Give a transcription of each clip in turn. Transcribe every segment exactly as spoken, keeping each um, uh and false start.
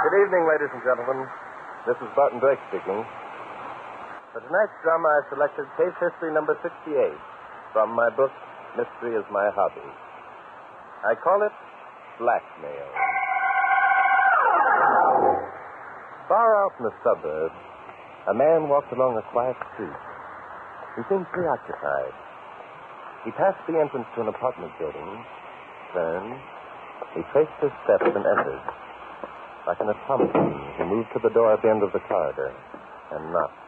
Good evening, ladies and gentlemen. This is Barton Drake speaking. For tonight's drama, I selected case history number sixty-eight from my book, Mystery is My Hobby. I call it Blackmail. Far out in the suburbs, a man walked along a quiet street. He seemed preoccupied. He passed the entrance to an apartment building, turned, he traced his steps and entered. Like an automaton, he moved to the door at the end of the corridor and knocked.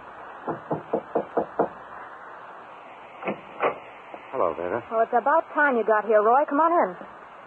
Hello, Vera. Well, it's about time you got here, Roy. Come on in.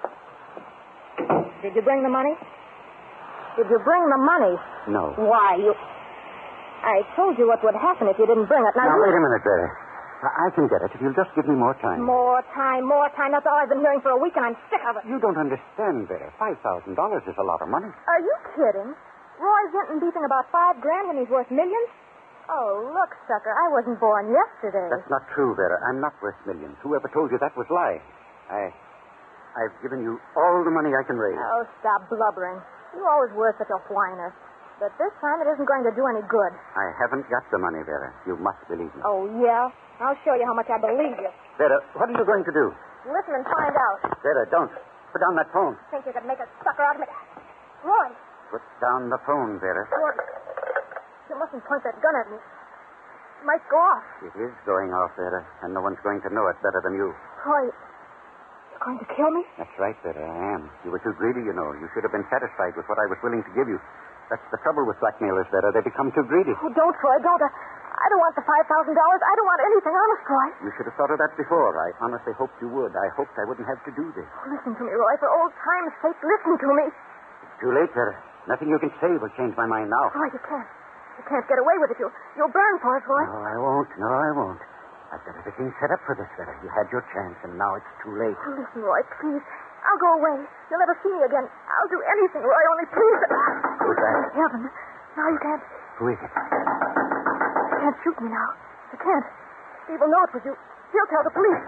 Did you bring the money? Did you bring the money? No. Why, you... I told you what would happen if you didn't bring it. Now, Now, you... wait a minute, Vera. I-, I can get it if you'll just give me more time. More time, more time. That's all I've been hearing for a week, and I'm sick of it. You don't understand, Vera. Five thousand dollars is a lot of money. Are you kidding? Roy's Vinton beefing about five grand when he's worth millions? Oh, look, sucker, I wasn't born yesterday. That's not true, Vera. I'm not worth millions. Whoever told you that was lie. I... I've given you all the money I can raise. Oh, stop blubbering. You always were such a whiner. But this time it isn't going to do any good. I haven't got the money, Vera. You must believe me. Oh, yeah? I'll show you how much I believe you. Vera, what are you going to do? Listen and find out. Vera, don't. Put down that phone. Think you could make a sucker out of me? Roy. Put down the phone, Vera. Roy. You mustn't point that gun at me. It might go off. It is going off, Vera, and no one's going to know it better than you. Roy, you're going to kill me? That's right, Vera, I am. You were too greedy, you know. You should have been satisfied with what I was willing to give you. That's the trouble with blackmailers, Vera. They become too greedy. Oh, don't, Roy, don't. I, I don't want the five thousand dollars. I don't want anything, honest, Roy. You should have thought of that before. I honestly hoped you would. I hoped I wouldn't have to do this. Oh, listen to me, Roy. For old time's sake, listen to me. It's too late, Vera. Nothing you can say will change my mind now. Roy, you can't. You can't get away with it. You'll, you'll burn for it, Roy. No, I won't. No, I won't. I've got everything set up for this, Vera. You had your chance, and now it's too late. Oh, listen, Roy, please. I'll go away. You'll never see me again. I'll do anything, Roy, only please. Who's that? Heaven. Now you can't. Who is it? You can't shoot me now. You can't. Steve will know it was you. He'll tell the police.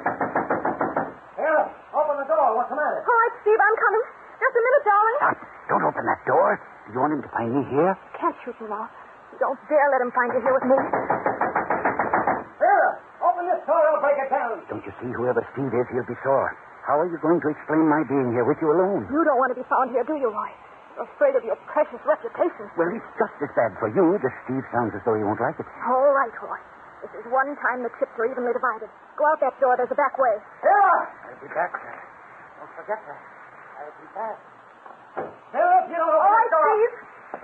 Here, open the door. What's the matter? All right, Steve, I'm coming. Just a minute, darling. Stop. Don't open that door. Do you want him to find me here? Can't shoot me now. You don't dare let him find you here with me. Here, open this door. I'll break it down. Don't you see, whoever Steve is, he'll be sore. How are you going to explain my being here with you alone? You don't want to be found here, do you, Roy? You're afraid of your precious reputation. Well, it's just as bad for you. This Steve sounds as though he won't like it. All right, Roy. This is one time the chips are evenly divided. Go out that door. There's a back way. Here. I'll be back, sir. Don't forget that. I'll be back. Here, if you don't open All right, the door. Steve.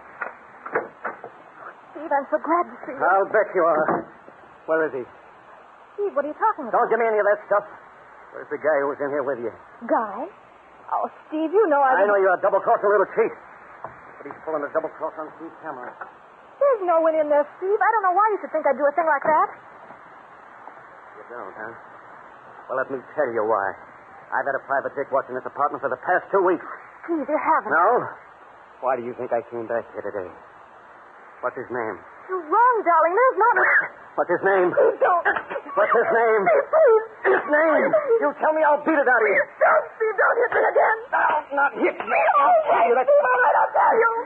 Steve, I'm so glad to see you. I'll bet you are. Where is he? Steve, what are you talking about? Don't give me any of that stuff. Where's the guy who was in here with you? Guy? Oh, Steve, you know I... I know you're a double-crossing little cheat. But he's pulling a double cross on Steve's camera. There's no one in there, Steve. I don't know why you should think I'd do a thing like that. You don't, huh? Well, let me tell you why. I've had a private dick watching this apartment for the past two weeks. Steve, you haven't. No? Why do you think I came back here today? What's his name? You're wrong, darling. There's not... What's his name? Steve, don't. What's his name? Steve, please. His name. You tell me, I'll beat it out of you. Please don't, Steve. Don't hit me again. I'll not hit you. Oh, I'll tell you that. Steve, all right, I'll tell you.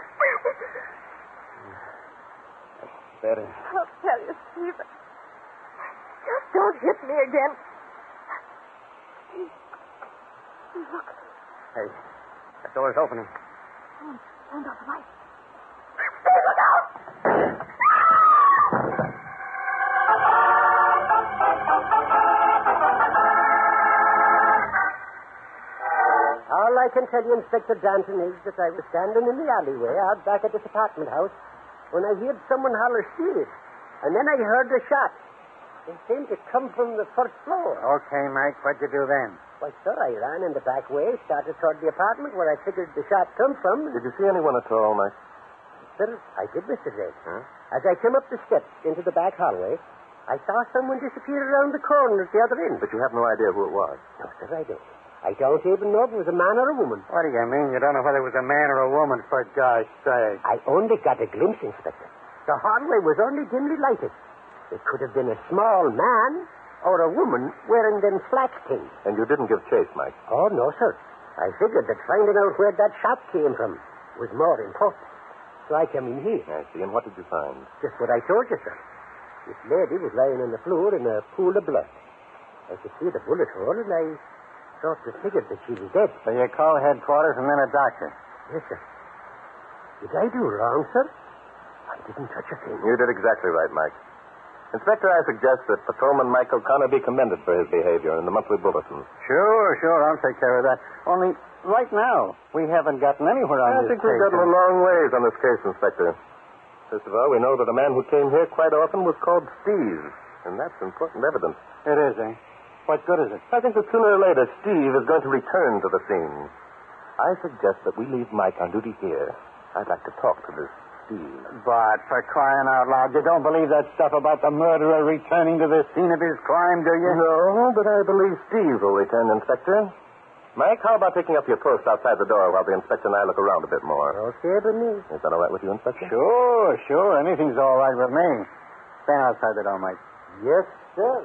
Better. I'll tell you, Steve. Just don't hit me again. Steve. Steve, look. Hey, that door's opening. Turn, turn off the light. Steve, look out! All I can tell you, Inspector Danton, is that I was standing in the alleyway out back at this apartment house when I heard someone holler, Steve. And then I heard a shot. It seemed to come from the first floor. Okay, Mike. What'd you do then? Why, sir, I ran in the back way, started toward the apartment where I figured the shot come from. Did you see anyone at all, Mike? Sir, I did, Mister Red. Huh? As I came up the steps into the back hallway, I saw someone disappear around the corner at the other end. But you have no idea who it was. No, sir, I don't. I don't even know if it was a man or a woman. What do you mean? You don't know whether it was a man or a woman, for God's sake? I only got a glimpse, Inspector. The hallway was only dimly lighted. It could have been a small man or a woman wearing them slack things. And you didn't give chase, Mike? Oh, no, sir. I figured that finding out where that shot came from was more important. So I came in here. I see. And what did you find? Just what I told you, sir. This lady was lying on the floor in a pool of blood. I could see the bullet hole, and I thought the figured that she was dead. So you call headquarters and then a doctor. Yes, sir. Did I do wrong, sir? I didn't touch a thing. You did exactly right, Mike. Inspector, I suggest that Patrolman Mike O'Connor be commended for his behavior in the monthly bulletins. Sure, sure. I'll take care of that. Only, right now, we haven't gotten anywhere on I this think we've case. gotten a long ways on this case, Inspector. First of all, we know that a man who came here quite often was called Steve, and that's important evidence. It is, eh? What good is it? I think that sooner or later, Steve is going to return to the scene. I suggest that we leave Mike on duty here. I'd like to talk to this Steve. But for crying out loud, you don't believe that stuff about the murderer returning to the scene of his crime, do you? No, but I believe Steve will return, Inspector. Mike, how about taking up your post outside the door while the inspector and I look around a bit more? Okay, but me. Is that all right with you, Inspector? Sure, sure. Anything's all right with me. Stand outside the door, Mike. Yes, sir.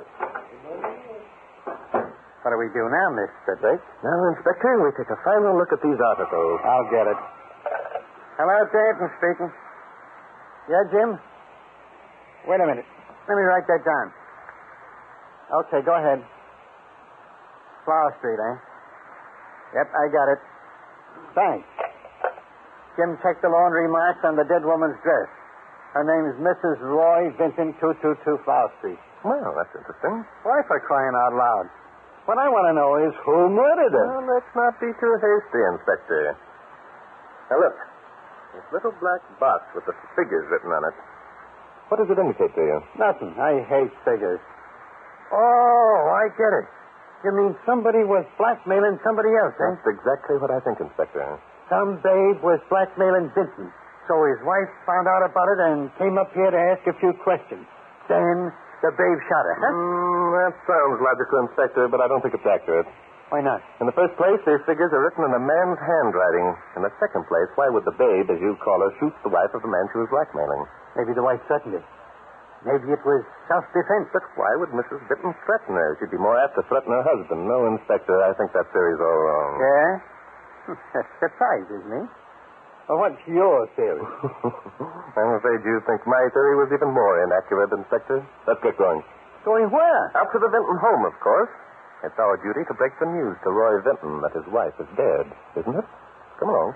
What do we do now, Mister Drake? Now, Inspector, we take a final look at these articles. I'll get it. Hello, Dayton speaking. Yeah, Jim? Wait a minute. Let me write that down. Okay, go ahead. Flower Street, eh? Yep, I got it. Thanks. Jim checked the laundry marks on the dead woman's dress. Her name is Missus Roy Vinton, two two two Flower Street. Well, that's interesting. Why, for crying out loud? What I want to know is who murdered her. Well, let's not be too hasty, Inspector. Now, look. This little black box with the figures written on it. What does it indicate to you? Nothing. I hate figures. Oh, I get it. You mean somebody was blackmailing somebody else, eh? That's exactly what I think, Inspector. Some babe was blackmailing Vinton. So his wife found out about it and came up here to ask a few questions. Then the babe shot her, huh? Mm, that sounds logical, Inspector, but I don't think it's accurate. Why not? In the first place, these figures are written in a man's handwriting. In the second place, why would the babe, as you call her, shoot the wife of the man she was blackmailing? Maybe the wife threatened her. Maybe it was self-defense. But why would Missus Vinton threaten her? She'd be more apt to threaten her husband. No, Inspector, I think that theory's all wrong. Yeah? That surprises me. Well, what's your theory? I'm afraid you think my theory was even more inaccurate, Inspector. Let's get going. Going where? Up to the Vinton home, of course. It's our duty to break the news to Roy Vinton that his wife is dead, isn't it? Come along.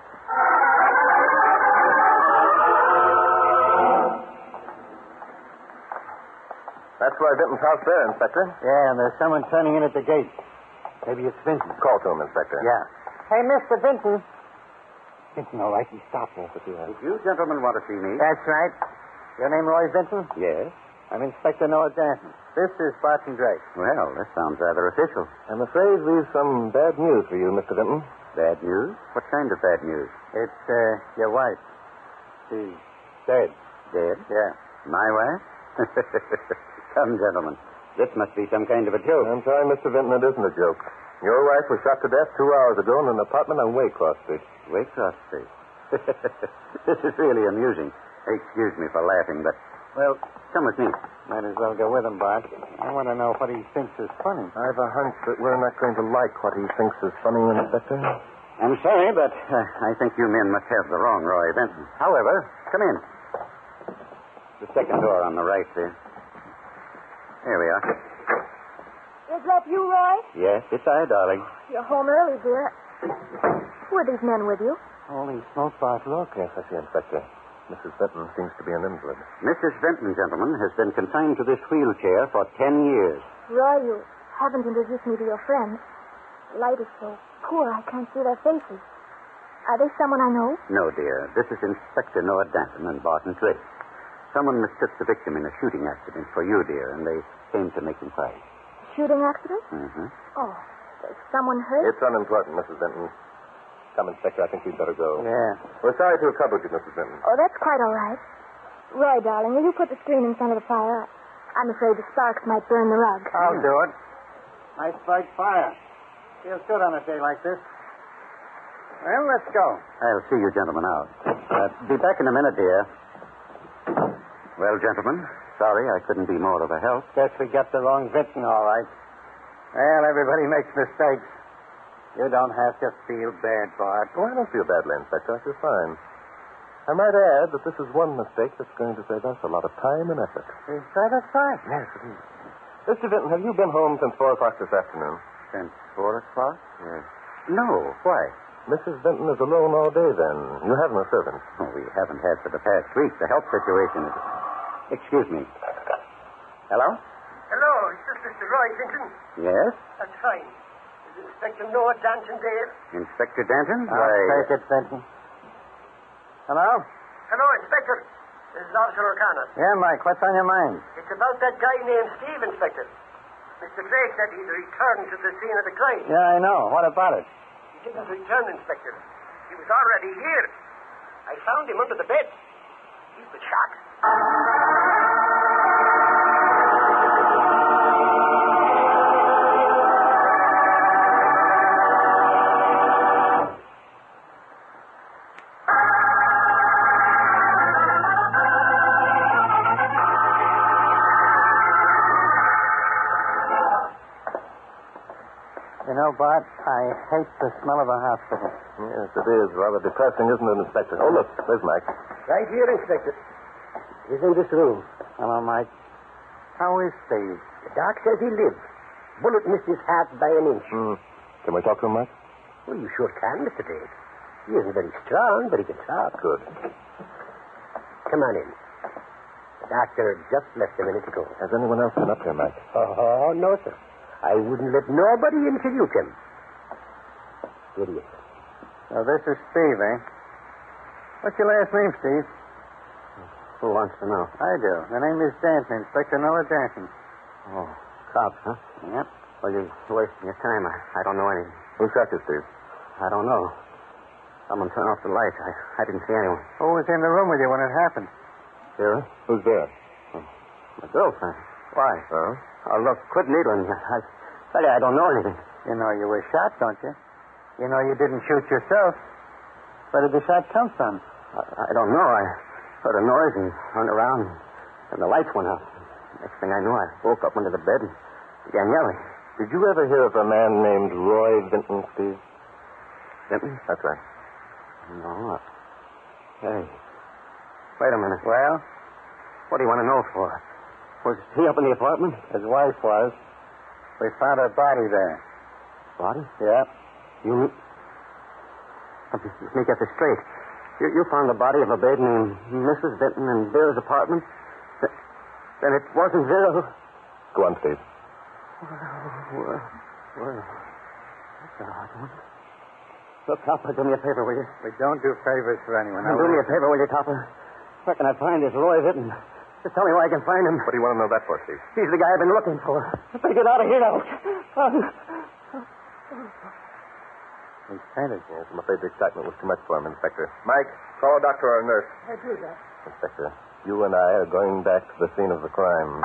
That's Roy Vinton's house there, Inspector. Yeah, and there's someone turning in at the gate. Maybe it's Vinton. Call to him, Inspector. Yeah. Hey, Mister Vinton. Vinton, all right, he stopped me. Did you gentlemen want to see me? That's right. Your name Roy Vinton? Yes? I'm Inspector Noah Danton. This is Barton Drake. Well, this sounds rather official. I'm afraid we've some bad news for you, Mister Vinton. Bad news? What kind of bad news? It's, uh, your wife. She's dead. Dead? Yeah. My wife? Come, gentlemen. This must be some kind of a joke. I'm sorry, Mister Vinton, it isn't a joke. Your wife was shot to death two hours ago in an apartment on Waycross Street. Waycross Street. This is really amusing. Excuse me for laughing, but, well, come with me. Might as well go with him, Bart. I want to know what he thinks is funny. I've a hunch that we're not going to like what he thinks is funny, Inspector. I'm sorry, but uh, I think you men must have the wrong Roy Vinton. However, come in. The second door on the right there. Here we are. Is that you, Roy? Yes, it's I, darling. You're home early, dear. Were these men with you? Holy smoke, Bart, look. Yes, I see, Inspector. Missus Vinton seems to be an invalid. Missus Vinton, gentlemen, has been confined to this wheelchair for ten years. Roy, you haven't introduced me to your friends. The light is so poor, I can't see their faces. Are they someone I know? No, dear. This is Inspector Noah Danton and Barton Drake. Someone mistook the victim in a shooting accident for you, dear, and they came to make inquiries. Shooting accident? Mm-hmm. Oh, is someone hurt? It's unimportant, Missus Vinton. Come, Inspector, I think we'd better go. Yeah. We're sorry to have troubled you, Missus Vinton. Oh, that's quite all right. Roy, darling, will you put the screen in front of the fire? I'm afraid the sparks might burn the rug. I'll do it. Nice bright fire. Feels good on a day like this. Well, let's go. I'll see you gentlemen out. Uh, be back in a minute, dear. Well, gentlemen, sorry I couldn't be more of a help. Guess we got the wrong Vinton, all right. Well, everybody makes mistakes. You don't have to feel bad, Bart. Oh, I don't feel badly, Inspector. I feel fine. I might add that this is one mistake that's going to save us a lot of time and effort. Is that a fact? Yes, it is. Mister Vinton, have you been home since four o'clock this afternoon? Since four o'clock? Yes. No. Why? Missus Vinton is alone all day, then. You have no servants. Oh, we haven't had for the past week. The health situation is... Excuse me. Hello? Hello, is this Mister Roy Vinton? Yes? That's fine. Is Inspector Noah Danton there? Inspector Danton? I'll Why... take it, Benton. Hello? Hello, Inspector. This is Officer O'Connor. Yeah, Mike, what's on your mind? It's about that guy named Steve, Inspector. Mister Drake said he'd returned to the scene of the crime. Yeah, I know. What about it? He didn't return, Inspector. He was already here. I found him under the bed. He's been shot. You know, Bart, I hate the smell of a hospital. Yes, it is. Rather depressing, isn't it, Inspector? Oh, look. There's Mike. Right here, Inspector. He's in this room. Hello, Mike. How is Steve? The doc says he lives. Bullet missed his heart by an inch. Hmm. Can we talk to him, Mike? Well, you sure can, Mister Drake. He isn't very strong, but he can talk. Good. Come on in. The doctor just left a minute ago. Has anyone else been up here, Mike? Oh, no, sir. I wouldn't let nobody introduce him. Here he is. So this is Steve, eh? What's your last name, Steve? Who wants to know? I do. The name is Danton, Inspector Noah Danton. Oh, cops, huh? Yep. Well, you're wasting your time. I, I don't know anything. Who shot you, Steve? I don't know. Someone turned off the lights. I, I didn't see anyone. Who was in the room with you when it happened? Vera? Who's there? My girlfriend. Why? Huh? Oh, look, quit needling. I tell you, I don't know anything. You know you were shot, don't you? You know you didn't shoot yourself. Where did the shot come from? I, I don't know. I heard a noise and turned around, and the lights went out. Next thing I knew, I woke up under the bed and began yelling. Did you ever hear of a man named Roy Vinton, Steve? Vinton? That's right. No. Hey. Wait a minute. Well? What do you want to know for? Was he up in the apartment? His wife was. We found her body there. Body? Yeah. You... Let me, let me get this straight. You, you found the body of a babe named Missus Vinton in Vera's apartment? Th- then it wasn't Vera. Go on, Steve. Well, well, that's a hard one. Look, Topper, do me a favor, will you? We don't do favors for anyone. Do me a favor, will you, Topper? Where can I find this Roy Vinton? Just tell me where I can find him. What do you want to know that for, Steve? He's the guy I've been looking for. I better get out of here now. He's fainted. Yes, I'm afraid the excitement was too much for him, Inspector. Mike, call a doctor or a nurse. I do that. Inspector, you and I are going back to the scene of the crime.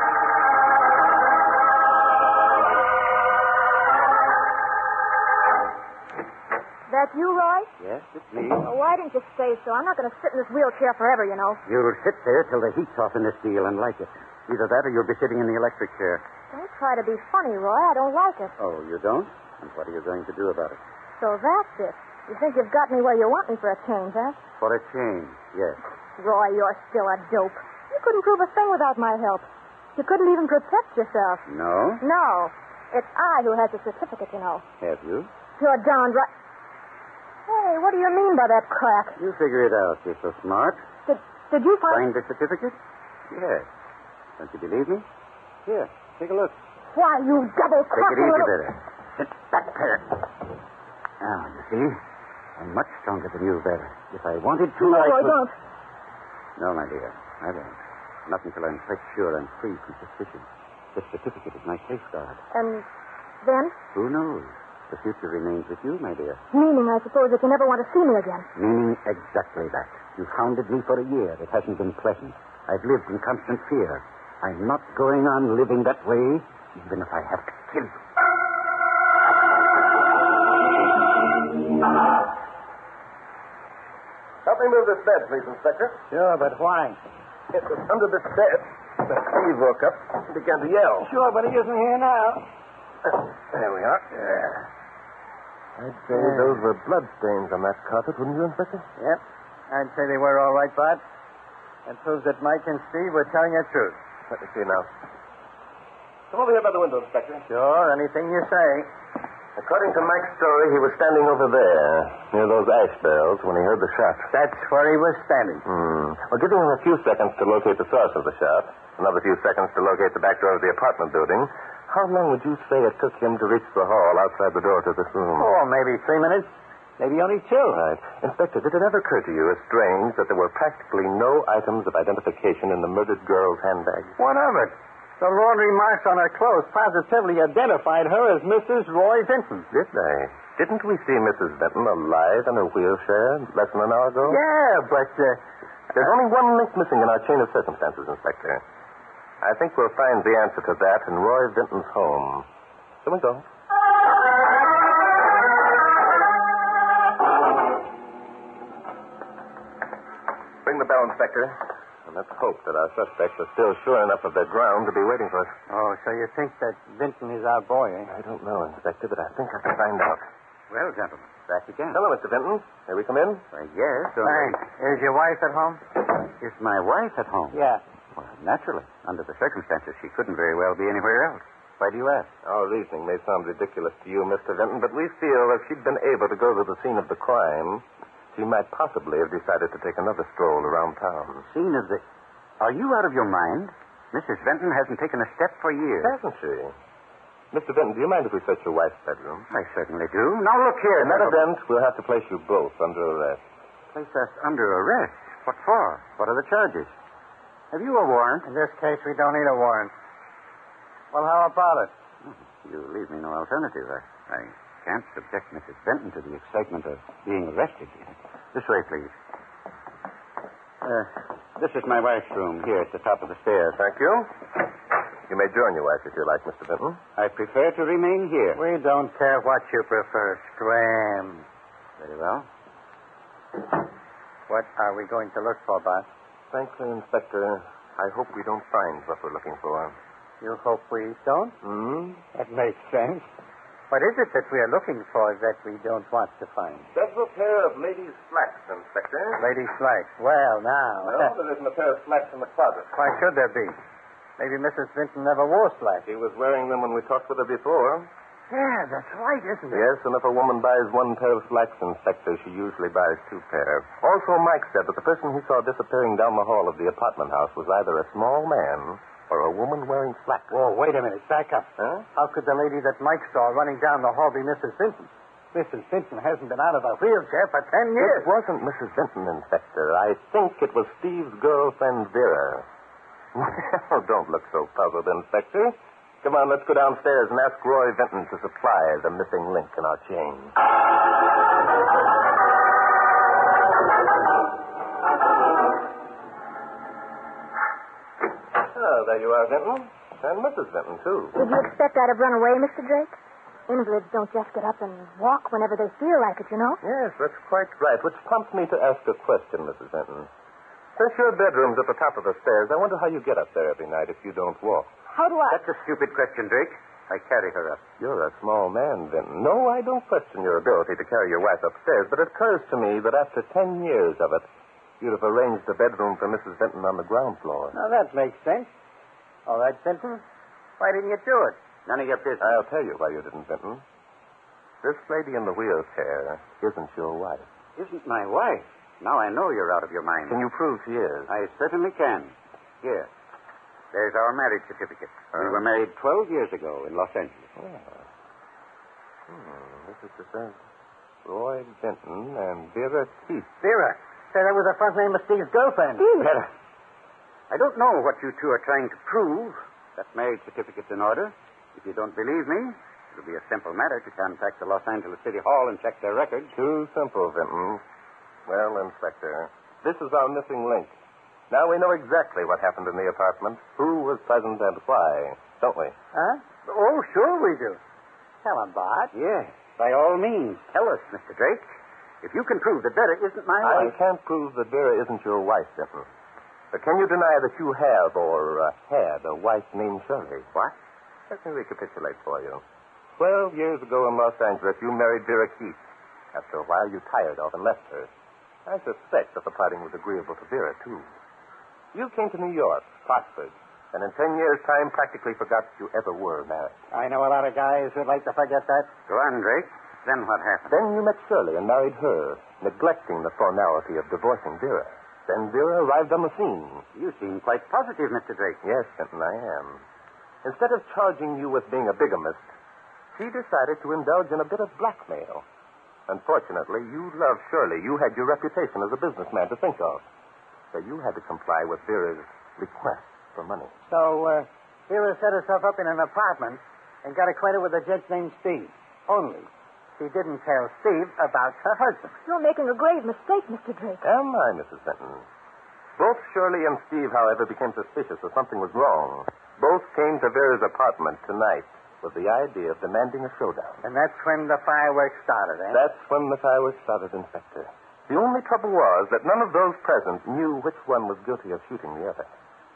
That you, Roy? Yes, it's me. Oh, why didn't you say so? I'm not going to sit in this wheelchair forever, you know. You'll sit there till the heat's off in this deal and like it. Either that or you'll be sitting in the electric chair. Don't try to be funny, Roy. I don't like it. Oh, you don't? And what are you going to do about it? So that's it. You think you've got me where you want me for a change, huh? For a change, yes. Roy, you're still a dope. You couldn't prove a thing without my help. You couldn't even protect yourself. No? No. It's I who has the certificate, you know. Have you? You're downright... Hey, what do you mean by that crack? You figure it out. You're so smart. Did, did you find... Find the certificate? Yes. Don't you believe me? Here, take a look. Why, you Take double-crossing it easy little... there. Sit back there. Now, you see, I'm much stronger than you, Vera. If I wanted to, No, I I could... don't. No, my dear, I won't. Not until I'm quite sure I'm free from suspicion. This certificate is my safeguard. And then? Who knows? The future remains with you, my dear. Meaning, I suppose, that you never want to see me again. Meaning exactly that. You hounded me for a year. It hasn't been pleasant. I've lived in constant fear. I'm not going on living that way, even if I have to kill you. Help me move this bed, please, Inspector. Sure, but why? It was under this bed that Steve woke up and began to yell. Sure, but he isn't here now. There we are. Yeah. I'd say those were bloodstains on that carpet, wouldn't you, Inspector? Yep. I'd say they were all right, Bart. That proves that Mike and Steve were telling the truth. Let me see now. Come over here by the window, Inspector. Sure, anything you say. According to Mike's story, he was standing over there, near those ash barrels, when he heard the shot. That's where he was standing. Hmm. Well, giving him a few seconds to locate the source of the shot, another few seconds to locate the back door of the apartment building, how long would you say it took him to reach the hall outside the door to this room? Oh, maybe three minutes. Maybe only two. Right. Inspector, did it ever occur to you as strange that there were practically no items of identification in the murdered girl's handbag? What of it? The laundry marks on her clothes positively identified her as Missus Roy Vinton. Did they? Didn't we see Missus Vinton alive in her wheelchair less than an hour ago? Yeah, but... Uh, There's only one link missing in our chain of circumstances, Inspector. I think we'll find the answer to that in Roy Vinton's home. Shall we go? Ring the bell, Inspector. And let's hope that our suspects are still sure enough of their ground to be waiting for us. Oh, so you think that Vinton is our boy, eh? I don't know, Inspector, but I think I can find out. Well, gentlemen, back again. Hello, Mister Vinton. May we come in? Why, yes. only- Thanks. Is your wife at home? Is my wife at home? Yeah. Well, naturally. Under the circumstances, she couldn't very well be anywhere else. Why do you ask? Our reasoning may sound ridiculous to you, Mister Vinton, but we feel if she'd been able to go to the scene of the crime, she might possibly have decided to take another stroll around town. Scene of the... Are you out of your mind? Missus Vinton hasn't taken a step for years. Hasn't she? Mister Vinton, do you mind if we search your wife's bedroom? I certainly do. Now, look here. In that gentlemen. event, we'll have to place you both under arrest. Place us under arrest? What for? What are the charges? Have you a warrant? In this case, we don't need a warrant. Well, how about it? You leave me no alternative. I, I can't subject Missus Benton to the excitement of being arrested. This way, please. Uh, this is my wife's room here at the top of the stairs. Thank you. You may join your wife if you like, Mister Vinton. I prefer to remain here. We don't care what you prefer. Scram. Very well. What are we going to look for, Bart? Frankly, Inspector, I hope we don't find what we're looking for. You hope we don't? Hmm? That makes sense. What is it that we are looking for that we don't want to find? Several pair of ladies' slacks, Inspector. Lady slacks. Well, now. No, there isn't a pair of slacks in the closet. Why should there be? Maybe Missus Vinton never wore slacks. She was wearing them when we talked with her before. Yeah, that's right, isn't it? Yes, and if a woman buys one pair of slacks, Inspector, she usually buys two pair. Also, Mike said that the person he saw disappearing down the hall of the apartment house was either a small man or a woman wearing slacks. Whoa, wait a minute. Back up. Huh? How could the lady that Mike saw running down the hall be Missus Vinton? Missus Vinton hasn't been out of a wheelchair for ten years. It wasn't Missus Vinton, Inspector. I think it was Steve's girlfriend, Vera. Well, don't look so puzzled, Inspector. Come on, let's go downstairs and ask Roy Vinton to supply the missing link in our chain. Oh, there you are, Vinton. And Missus Vinton, too. Did you expect I'd have run away, Mister Drake? Invalids don't just get up and walk whenever they feel like it, you know. Yes, that's quite right, which prompts me to ask a question, Missus Vinton. Since your bedroom's at the top of the stairs, I wonder how you get up there every night if you don't walk. How do I? That's a stupid question, Drake. I carry her up. You're a small man, Vinton. No, I don't question your ability to carry your wife upstairs, but it occurs to me that after ten years of it, you'd have arranged a bedroom for Missus Vinton on the ground floor. Now, that makes sense. All right, Vinton. Why didn't you do it? None of your business. I'll tell you why you didn't, Vinton. This lady in the wheelchair isn't your wife. Isn't my wife? Now I know you're out of your mind. Can you prove she is? I certainly can. Here. There's our marriage certificate. We were married twelve years ago in Los Angeles. Oh. Hmm. This is to say Roy Vinton and Vera Keith. Vera. Say, that was the front name of Steve's girlfriend. Vera. I don't know what you two are trying to prove. That marriage certificate's in order. If you don't believe me, it'll be a simple matter to contact the Los Angeles City Hall and check their records. Too simple, Vinton. Well, Inspector, this is our missing link. Now we know exactly what happened in the apartment, who was present, and why, don't we? Huh? Oh, sure we do. Tell him, Bart. Yes, by all means. Tell us, Mister Drake. If you can prove that Vera isn't my I wife. can't prove that Vera isn't your wife, Vinton. But can you deny that you have or uh, had a wife named Shirley? What? Let me recapitulate for you. Twelve years ago in Los Angeles, you married Vera Keith. After a while, you tired of and left her. I suspect that the parting was agreeable to Vera, too. You came to New York, prospered, and in ten years' time practically forgot you ever were married. I know a lot of guys who'd like to forget that. Go on, Drake. Then what happened? Then you met Shirley and married her, neglecting the formality of divorcing Vera. Then Vera arrived on the scene. You seem quite positive, Mister Drake. Yes, Benton, I am. Instead of charging you with being a bigamist, she decided to indulge in a bit of blackmail. Unfortunately, you loved Shirley. You had your reputation as a businessman to think of. So you had to comply with Vera's request for money. So, uh, Vera set herself up in an apartment and got acquainted with a gent named Steve. Only she didn't tell Steve about her husband. You're making a grave mistake, Mister Drake. Am I, Missus Benton? Both Shirley and Steve, however, became suspicious that something was wrong. Both came to Vera's apartment tonight with the idea of demanding a showdown. And that's when the fireworks started, eh? That's when the fireworks started, Inspector. The only trouble was that none of those present knew which one was guilty of shooting the other.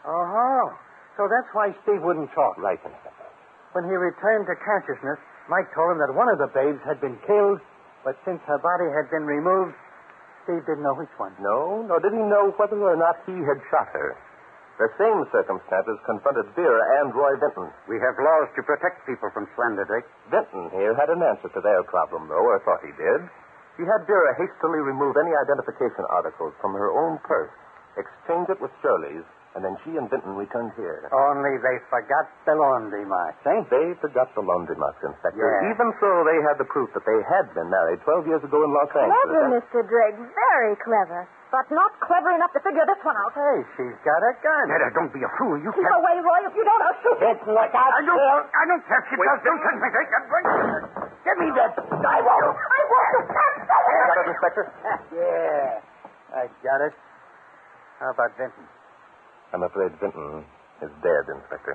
Oh, so that's why Steve wouldn't talk. Right, Inspector. When he returned to consciousness, Mike told him that one of the babes had been killed, but since her body had been removed, Steve didn't know which one. No, nor did he know whether or not he had shot her. The same circumstances confronted Vera and Roy Benton. We have laws to protect people from slander, Drake. Benton here had an answer to their problem, though, or thought he did. He had Vera hastily remove any identification articles from her own purse, exchange it with Shirley's, and then she and Benton returned here. Only they forgot the laundry marks, eh? They forgot the laundry marks, Inspector. Yeah. Even so, they had the proof that they had been married twelve years ago in Los Angeles. Clever, Mister Drake. Very clever. But not clever enough to figure this one out. Hey, she's got a gun. Netta, don't be a fool. You Keep can't... away, Roy. If you don't, I'll shoot you. Benton, look out. I don't, I don't care if she does. Don't touch me, Drake. I'm going to... Give me that. I won't. I won't. You can't stop it. Got it, Inspector? Yeah, I got it. How about Benton? I'm afraid Benton is dead, Inspector.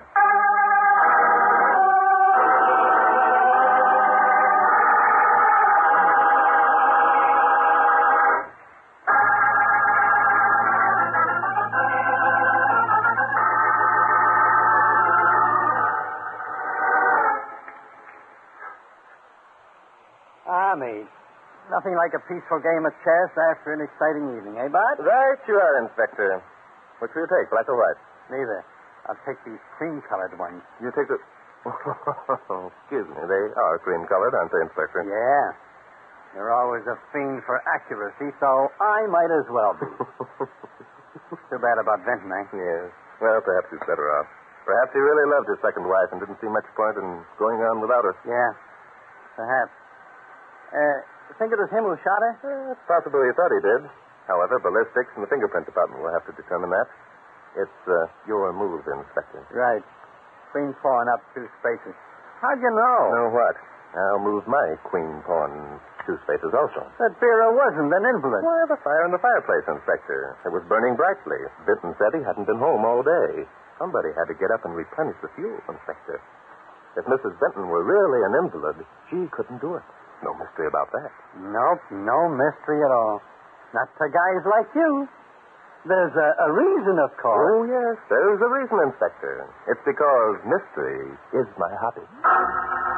Ah, mate. Nothing like a peaceful game of chess after an exciting evening, eh, Bart? Right you are, Inspector. Which will you take, black or white? Neither. I'll take these cream-colored ones. You take the... Excuse me, they are cream-colored, aren't they, Inspector? Yeah. You're always a fiend for accuracy, so I might as well be. Too bad about Benton, eh? Yes. Well, perhaps he's better off. Perhaps he really loved his second wife and didn't see much point in going on without her. Yeah. Perhaps. Uh, think it was him who shot her? Eh, it's possible he thought he did. However, ballistics and the fingerprint department will have to determine that. It's uh, your move, Inspector. Right. Queen pawn up two spaces. How'd you know? Know what? I'll move my queen pawn two spaces also. That Vera wasn't an invalid. Well, the fire in the fireplace, Inspector. It was burning brightly. Benton said he hadn't been home all day. Somebody had to get up and replenish the fuel, Inspector. If Missus Benton were really an invalid, she couldn't do it. No mystery about that. Nope, no mystery at all. Not to guys like you. There's a, a reason, of course. Oh, yes, there's a reason, Inspector. It's because mystery is my hobby.